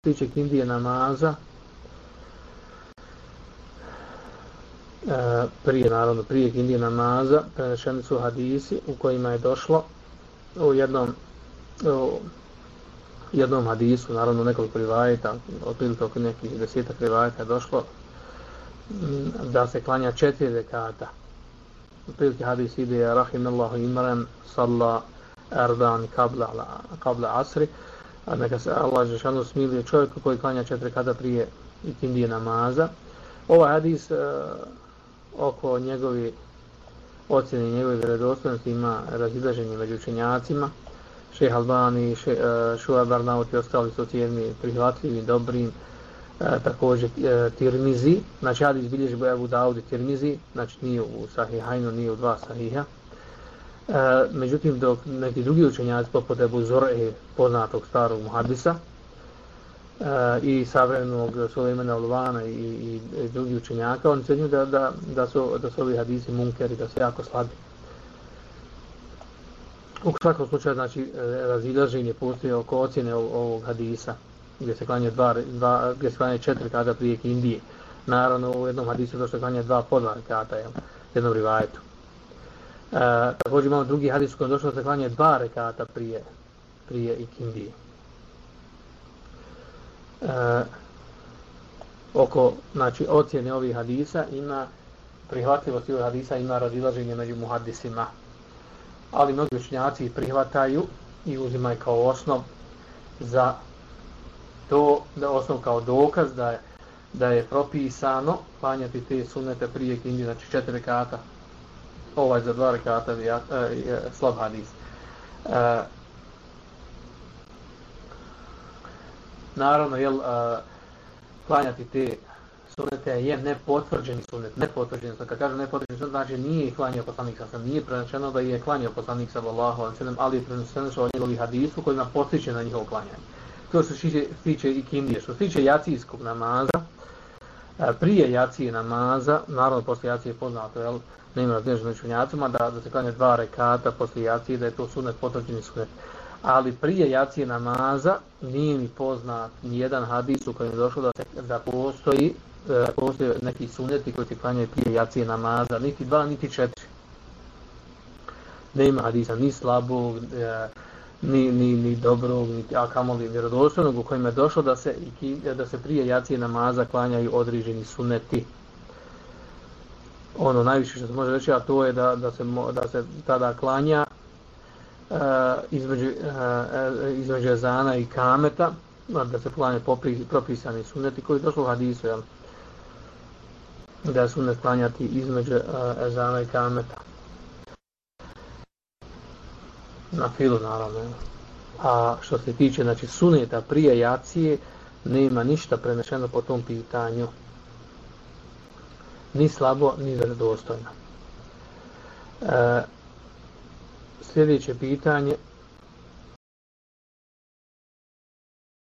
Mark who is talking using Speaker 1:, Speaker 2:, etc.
Speaker 1: tiče kindije namaza, prije kindije namaza prenešeni su hadisi u kojima je došlo u jednom hadisu, naravno nekoliko rivajeta, otprilike oko nekih 10 rivajeta je došlo da se klanja 4 rekata. Otprilike hadis ide rahimallahu imran salla arban qabla asri, a neka se Allah dželešanu smiluje čovjeku koji klanja 4 rekata prije ikindije namaza. Ovaj hadis oko njegove ocjene njegove vjerodostojnosti ima razilaženje među učenjacima. Šejh Albani, Šuajb Arnaut i ostali su ocijenjeni prihvatljivim, dobrim. Također Tirmizi, znači hadis bilježi Ebu Davud i Tirmizi, znači nije u Sahihajnu, nije u 2 Sahiha. Međutim, dok neki drugi učenjaci poput Ebu Zur'e, poznatog starog muhadisa, i savremenog Sulejmana Ulvana i drugi učenjaka, oni ocjenjuju da su ovi hadisi munkeri, da su jako slabi. U svakom slučaju, znači, razilaženje postoji oko ocjene ovog hadisa, gdje se klanja 4 rekata prije kindije. Naravno, u jednom hadisu došlo klanja 2 po 2 rekata, jednom rivajetu. Također imamo drugi hadis u kojem došlo da se klanja 2 rekata prije ikindije. Oko, znači, ocjene ovih hadisa ima prihvatljivosti ovih hadisa, ima razilaženje među muhadisima, ali mnogi učenjaci ih prihvataju i uzimaju kao osnov za to, da osnov kao dokaz da je propisano klanjati te sunnete prije kindije, znači 4 rekata. Ovaj za 2 rekata je slab hadis. Naravno, klanjati te sunnete je nepotvrđeni sunnet. Nepotvrđeni, kad kažem nepotvrđeni sunnet, znači nije klanjao poslanik sallallahu alejhi ve sellem, nije preneseno da je klanjao poslanik sallallahu alejhi ve sellem, ali je preneseno od njegovih hadisu kojima postiče na njihovo klanjanje. To se tiče i kindije. Što se tiče jacijskog namaza, prije jacije namaza, naravno poslije jacije je poznato, nema razilaženja među učenjacima da se klanja 2 rekata poslije jacije, da je to sunnet, potvrđeni sunnet. Ali prije jacije namaza nije mi poznat nijedan hadis u kojem je došlo da postoji neki sunneti koji se klanjaju prije jacije namaza, niti 2, niti 4. Nema hadisa ni slabog, ni dobrog, a kamoli vjerodostojnog u kojem je došlo da se prije jacije namaza klanjaju određeni sunneti. Ono najviše što se može reći, a to je da se tada klanja između ezana i kameta, da se klanja propisani sunneti koji je došlo u hadisu, da je sunnet klanjati između ezana i kameta. Na filu, naravno. A što se tiče, znači, sunneta prije jacije, nema ništa prenešeno po tom pitanju. Ni slabo, ni vjerodostojno. Sljedeće pitanje